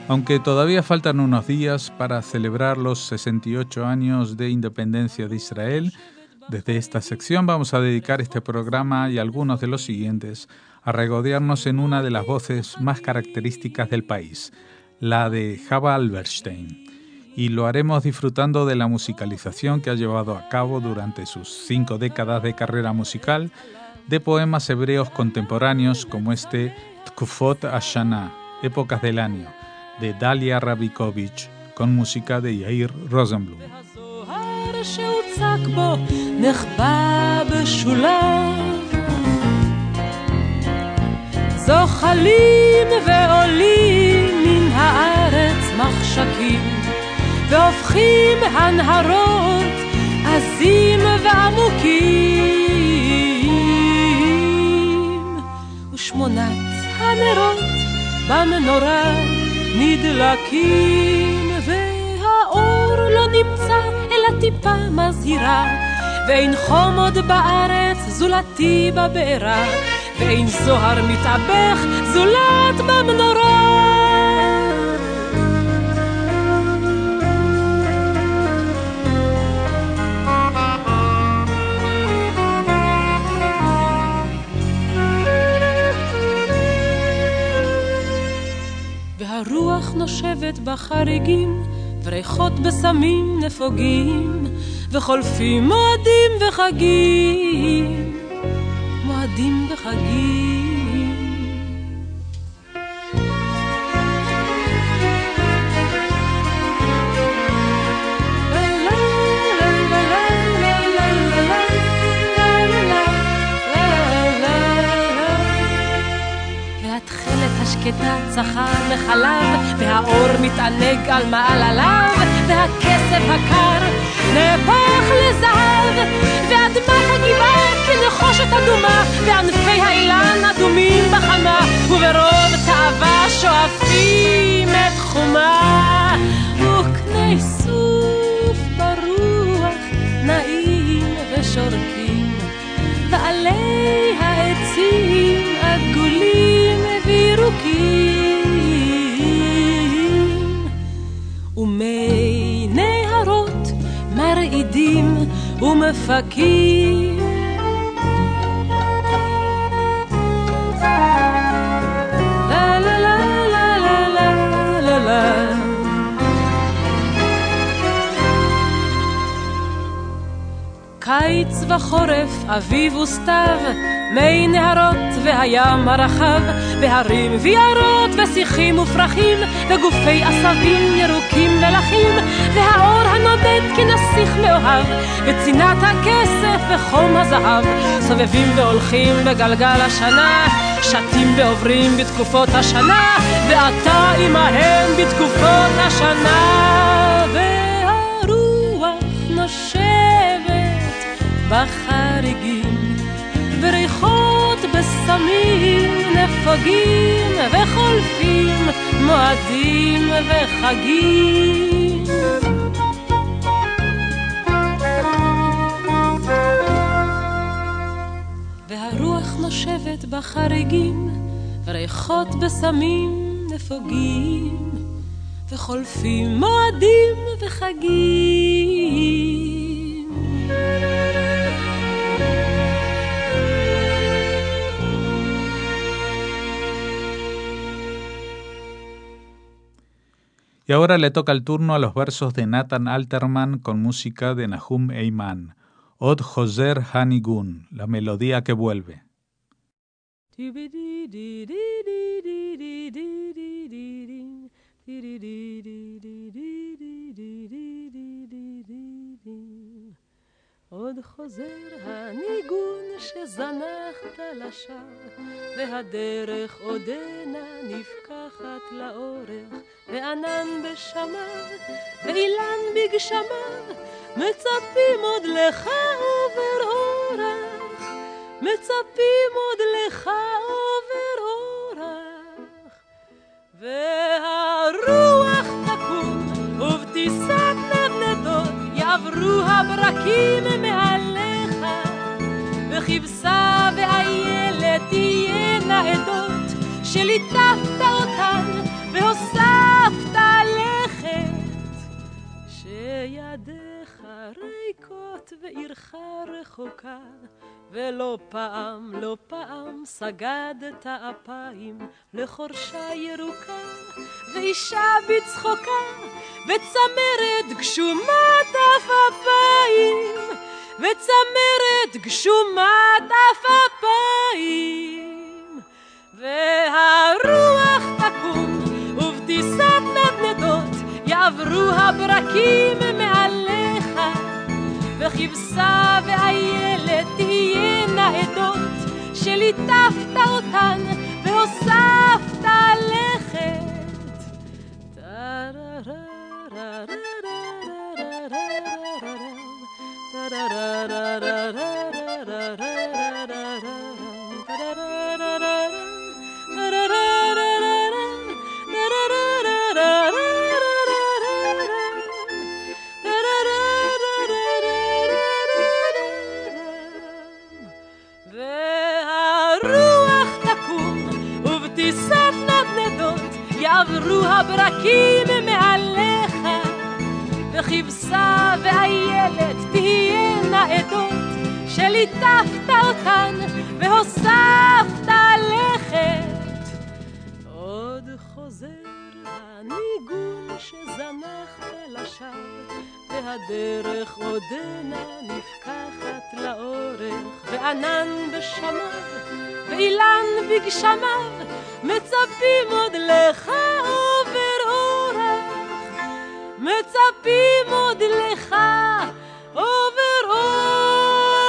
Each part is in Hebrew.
Aunque todavía faltan unos días para celebrar los 68 años de independencia de Israel, desde esta sección vamos a dedicar este programa y algunos de los siguientes a regodearnos en una de las voces más características del país, la de Chava Alberstein. Y lo haremos disfrutando de la musicalización que ha llevado a cabo durante sus 5 décadas de carrera musical de poemas hebreos contemporáneos como este Tkufot Ashana, Épocas del Año, de Dalia Rabikovich, con música de Yair Rosenblum. זוחלים ועולים מן הארץ מחשקים והופכים הנהרות עזים ועמוקים ושמונת הנרות במנורה נדלקים והאור לא נמצא אלא טיפה מזהירה ואין חום עוד בארץ זולתי בבארה ואין זוהר מתאבך זולת במנורה והרוח נושבת בחריגים וריחות בסמים נפוגים וחולפים מועדים וחגים מועדים וחגים והתכלת השקטה צחה מחלב והאור מתענג על מעלליו והכסף הקר נהפך לזהב ואדמת הגבעה כנחושת אדומה וענפי האילן אדומים בחמה וברוב תאווה שואפים את חומה וקני סוף ברוח נעים ושורקים ועלי העצים עגולים וירוקים ומי נהרות מרעידים ומפקים לה לה לה לה לה לה לה קיץ וחורף אביב וסתיו מי נהרות והים הרחב והרים ויערות ושיחים ופרחים וגופי עשבים ירוקים ולחים והאור הנודד כנסיך מאוהב וצינת הכסף וחום הזהב סובבים והולכים בגלגל השנה שתים ועוברים בתקופות השנה ואתה עמהם בתקופות השנה והרוח נושבת בחריגים וריחות בסמים נפגים וחולפים מועדים וחגים והרוח נושבת בחריגים וריחות בסמים נפגים וחולפים מועדים וחגים Y ahora le toca el turno a los versos de Nathan Alterman con música de Nahum Eiman. Od Hoser Hanigun, la melodía que vuelve. עוד חוזר הניגון שזנחת לשווא והדרך עודנה נפקחת לאורך וענן בשמיו ואילן בגשמיו מצפים עוד לך עובר אורח מצפים עוד לך עובר אורח והרוח תקום ובטיסת נדנדות יעברו הברקים מעליך וכבשה ואיילת תהיינה עדות שליטפת אותן והוספת וידיך ריקות ועירך רחוקה, ולא פעם, לא פעם סגדת אפיים לחורשה ירוקה, ואישה בצחוקה וצמרת גשומת אפיים, וצמרת גשומת אפיים, והרוח תקום ובטיסת נדנדות יעברו הברקים מעליך, וכבשה ואיילת תהיינה עדות שליטפת אותן והוספת לכת. יעברו הברקים מעליך, וכבשה ואיילת תהיינה עדות שליטפת אותן והוספת לכת. עוד חוזר הניגון שזנחת לשווא, והדרך עודנה נפקחת לאורך, וענן בשמיו ואילן בגשמיו מצפים עוד לך עובר אורח, מצפים עוד לך עובר אורח.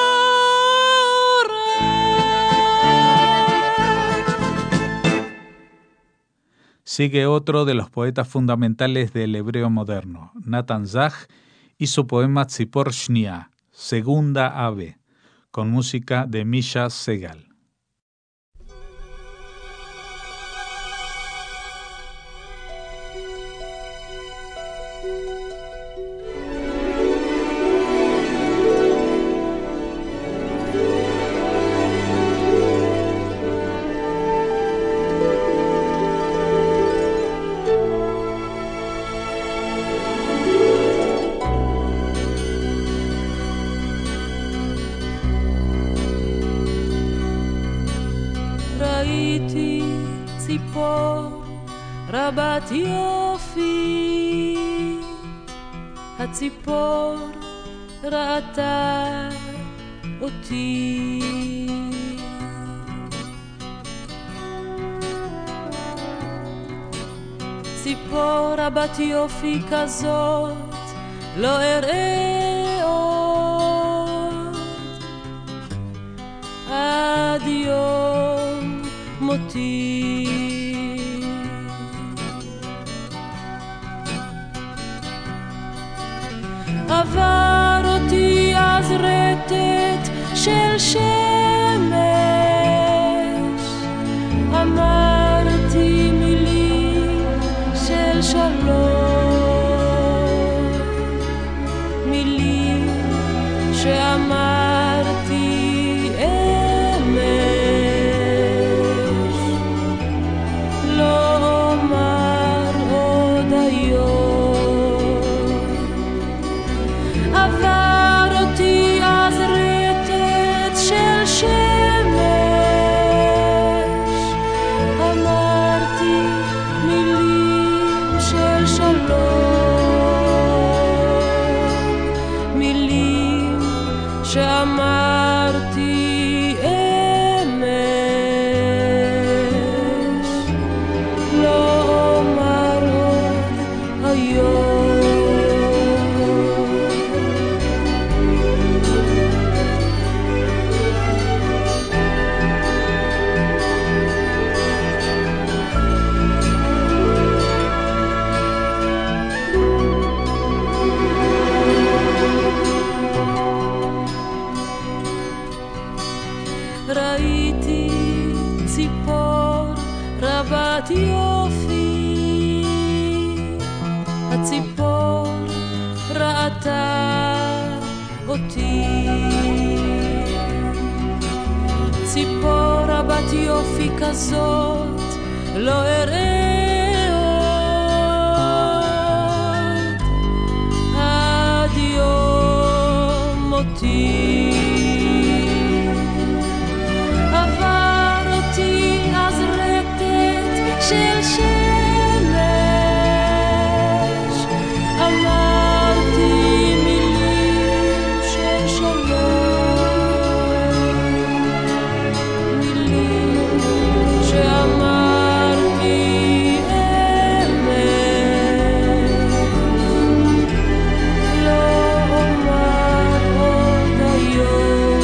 Sigue otro de los poetas fundamentales del hebreo moderno, Natan Zach, y su poema Tzipor Shnia, Segunda Ave, con música de Misha Segal. רבת יופי, הציפור ראתה אותי, ציפור רבת יופי כזאת לא אראה עוד עד יום מותי. עבר אותי אז רטט של שמש, אמרתי מילים של שלום, מילים שאמרתי אמש, לא אומר עוד היום. עבר אותי אז רטט של שמש, אמרתי מילים של שלום, מילים שאמרתי אמש, לא אומר עוד היום. ראיתי ציפור רבת יופי, הציפור ראתה אותי, ציפור רבת יופי כזאת לא אראה עוד אותי, עבר אותי אז רטט של שמש, אמרתי מילים של שלום, מילים שאמרתי אמת, לא אומר עוד היום.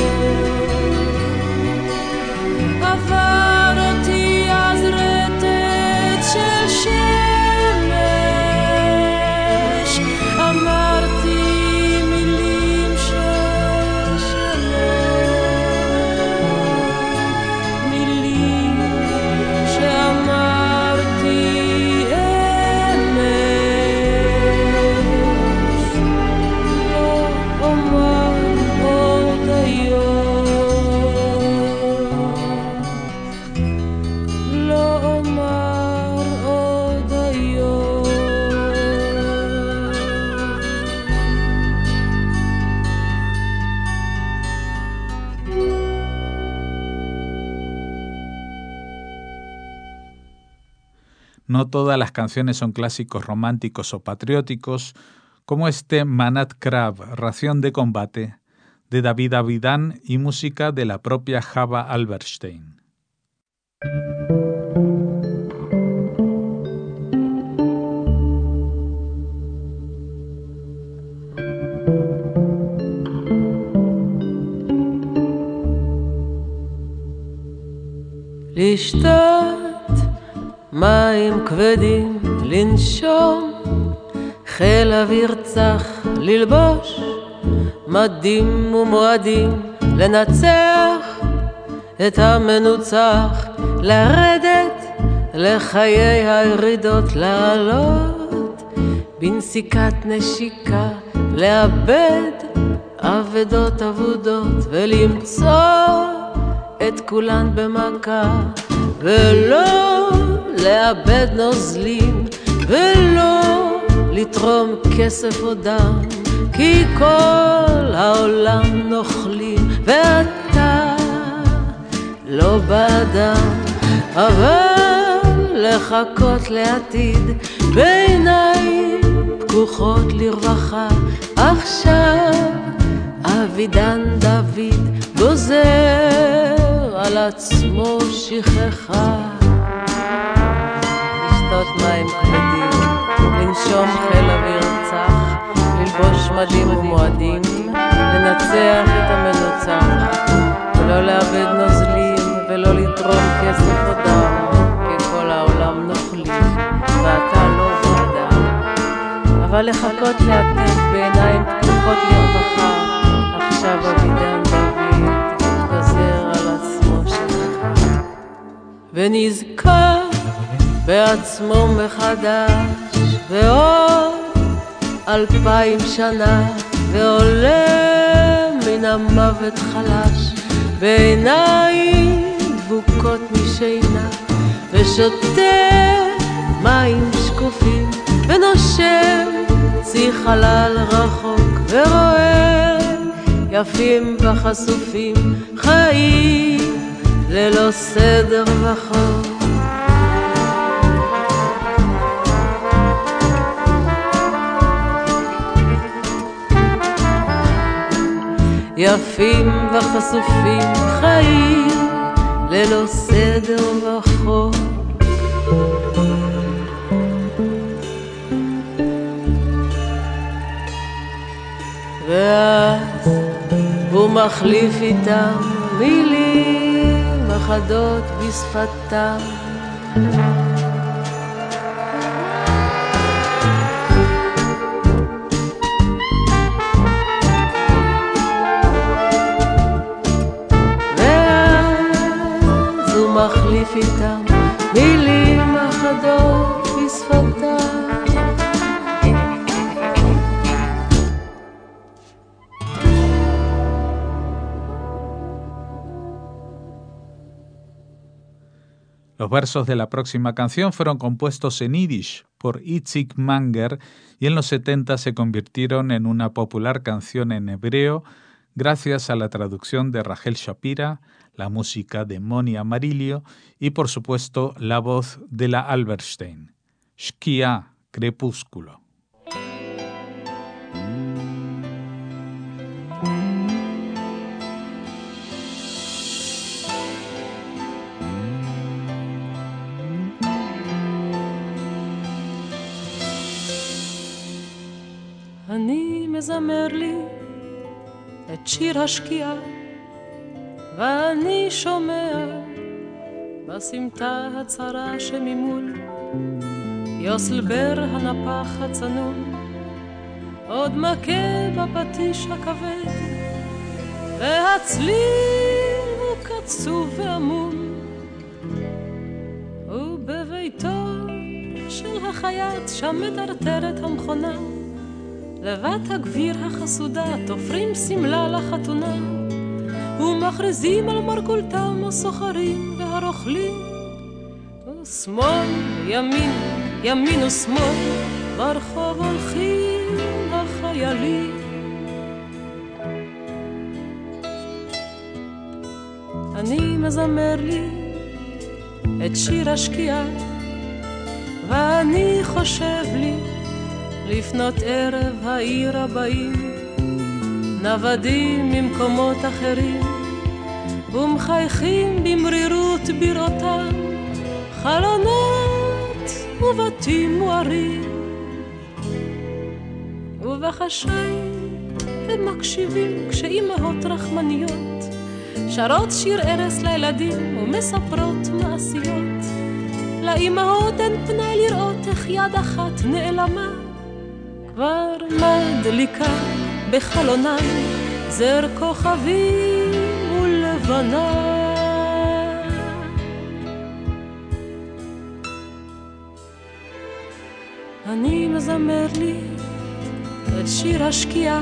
עבר אותי אז רטט של שמש, אמרתי מילים של שלום, מילים שאמרתי אמש, לא אומר עוד היום, לא אומר עוד היום. No todas las canciones son clásicos románticos o patrióticos, como este Manat Krab, Ración de Combate, de David Avidan y música de la propia Java Alberstein. לשתות מים כבדים, לנשום חיל אוויר צח, ללבוש מדים ומועדים, לנצח את המנוצח, לרדת לחיי הירידות, לעלות בנסיקת נשיקה, לאבד אבדות אבודות, ולמצוא את כולן במכה, ולא לאבד נוזלים, ולא לתרום כסף או דם, כי כל העולם נוכלים, ואתה לא באדם, אבל לחכות לעתיד, בעיניים פקוחות לרווחה. עכשיו אבידן דוד גוזר על עצמו שכחה, לשתות מים כבדים, לנשום חיל אוויר צח, ללבוש מדים ומועדים, לנצח את המנוצח, ולא לאבד נוזלים, ולא לתרום כסף או דם, כי כל העולם נוכלים, ואתה לא באדם, אבל לחכות לעתיד בעיניים פקוחות לרווחה. עכשיו אבידן דוד גוזר על עצמו שכחה, ונזכר בעצמו מחדש, ועוד 2000 שנה, ועולה מן המוות חלש, בעיניים דבוקות משינה, ושותה מים שקופים, ונושם צי חלל רחוק, ורואה יפים וחשופים, חיים ללא סדר וחוק. יפים וחשופים, חיים ללא סדר וחוק. ואז הוא מחליף איתם מילים אחדות בשפתם, ואז הוא מחליף איתם מילים אחדות בשפתם. Los versos de la próxima canción fueron compuestos en yiddish por Itzik Manger y en los 70 se convirtieron en una popular canción en hebreo gracias a la traducción de Rachel Shapira, la música de Moni Amarillo y, por supuesto, la voz de la Alberstein. Shkia, crepúsculo. אני מזמר לי את שיר השקיעה ואני שומע בסמטה הצרה שממול יוסלבר הנפח הצנון עוד מכה בפטיש הכבד והצליל הוא קצוב ועמום ובביתו של החייט שם מטרטרת המכונה לבת הגביר החסודה תופרים סמלה לחתונה ומכריזים על מרכולתם הסוחרים והרוכלים ושמאל ימין, ימין ושמאל ברחוב הולכים החיילים אני מזמר לי את שיר השקיעה ואני חושב לי לפנות ערב העיר הבאים נוודים ממקומות אחרים ומחייכים במרירות בירותם חלונות ובתים מוארים ובחשאיים הם מקשיבים כשאימהות רחמניות שרות שיר ערס לילדים ומספרות מעשיות לאימהות אין פנאי לראות איך יד אחת נעלמה כבר מדליקה בחלונם זר כוכבים ולבנה אני מזמר לי את שיר השקיעה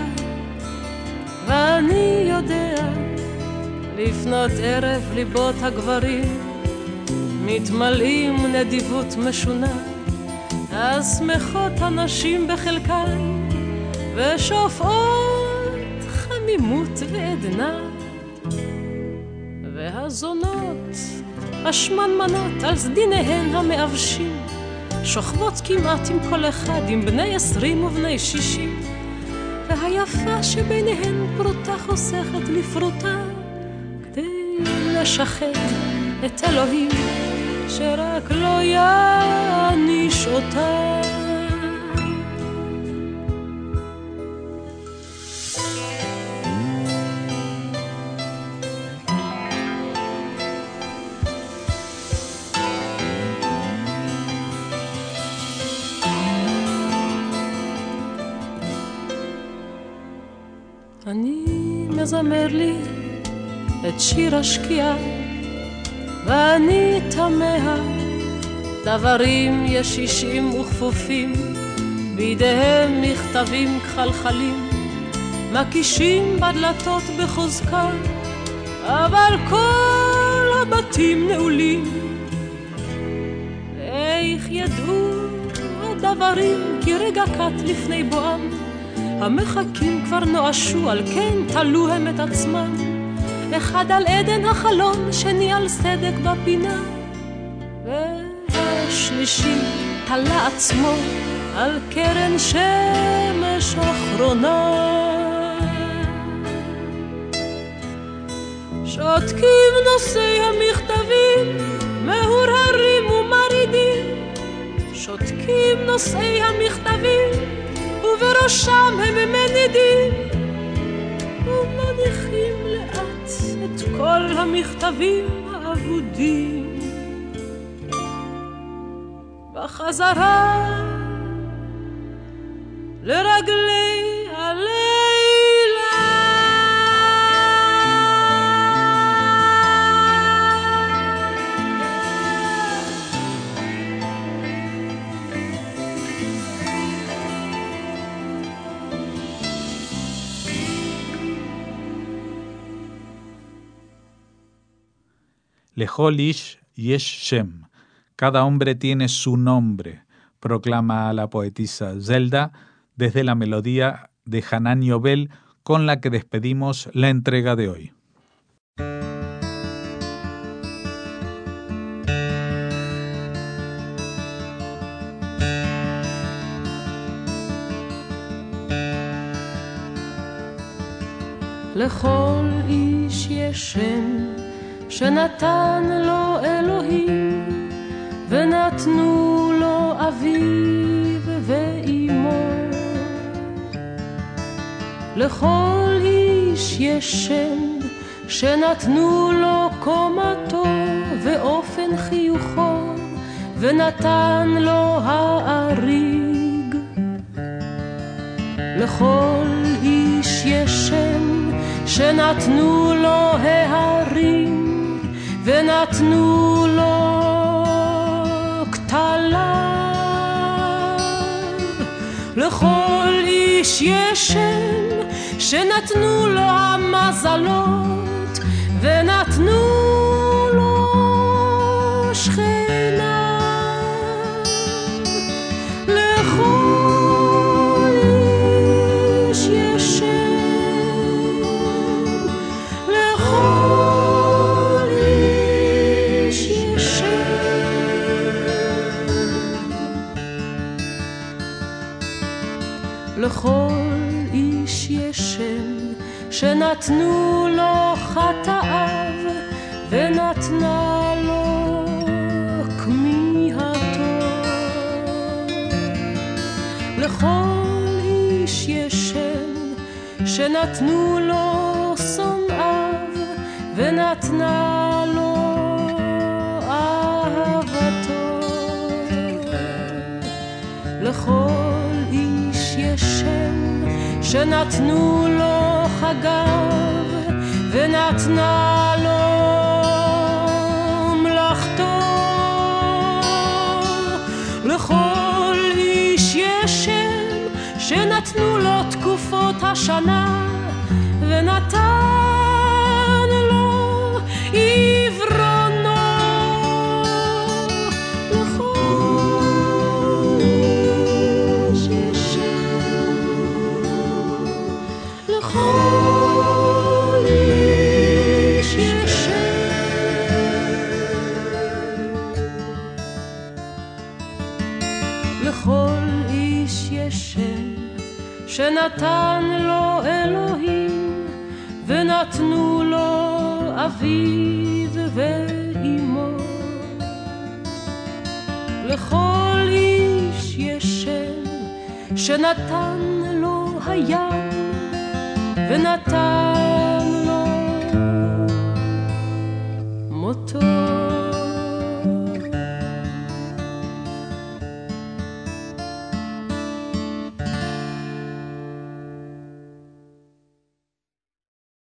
ואני יודע לפנות ערב ליבות הגברים מתמלאים נדיבות משונה השמחות הנשים בחלקן ושופעות חמימות ועדנה והזונות השמנמנות על סדיניהן המאבשים שוכבות כמעט עם כל אחד עם בני 20 ובני 60 והיפה שביניהן פרוטה חוסכת לפרוטה כדי לשחד את אלוהים שרק לא יעניש אותה אני מזמר לי את שיר השקיעה ואני תמה דברים ישישים וכפופים בידיהם מכתבים כחלחלים מקישים בדלתות בחוזקה אבל כל הבתים נעולים איך ידעו הדברים כי רגע קט לפני בואם המחכים כבר נואשו על כן תלו הם את עצמם אחד על עדן החלון שני על סדק בפינה והשלישי תלה עצמו על קרן שמש אחרונה שותקים נושאי המכתבים מהורהרים ומרידים שותקים נושאי המכתבים ובראשם הם מנידים ומניחים לאט את כל המכתבים האבודים בחזרה לרגלי הלילה Lejol ish yesh shem. Cada hombre tiene su nombre, proclama la poetisa Zelda desde la melodía de Hanan Yobel con la que despedimos la entrega de hoy. לכל איש יש שם שנתן לו אלוהים, ונתנו לו אביו ואימו. לכל איש יש שם שנתנו לו קומתו ואופן חיוכו, ונתן לו האריג. לכל איש יש שם שנתנו לו ההרים, ונתנו לו כתליו. לכל איש יש שם שנתנו לו המזלות, ונתנו לו שכינה. לכל איש יש שם, לכל איש יש שם. לכל איש יש שם שנתנו לו חטאיו, ונתנה לו כמיהתו. לכל איש יש שם שנתנו לו שונאיו, ונתנה לו אהבתו. לכל איש יש שם שנתנו לו חגיו, ונתנה לו מלאכתו. לכל איש יש שם שנתנו לו תקופות השנה, ונתן לו עברונו. לכל איש יש שם, לכל איש יש שם. לכל איש יש שם שנתן לו אלוהים, ונתנו לו אביו ואימו. לכל איש יש שם שנתן לו הים, ונתן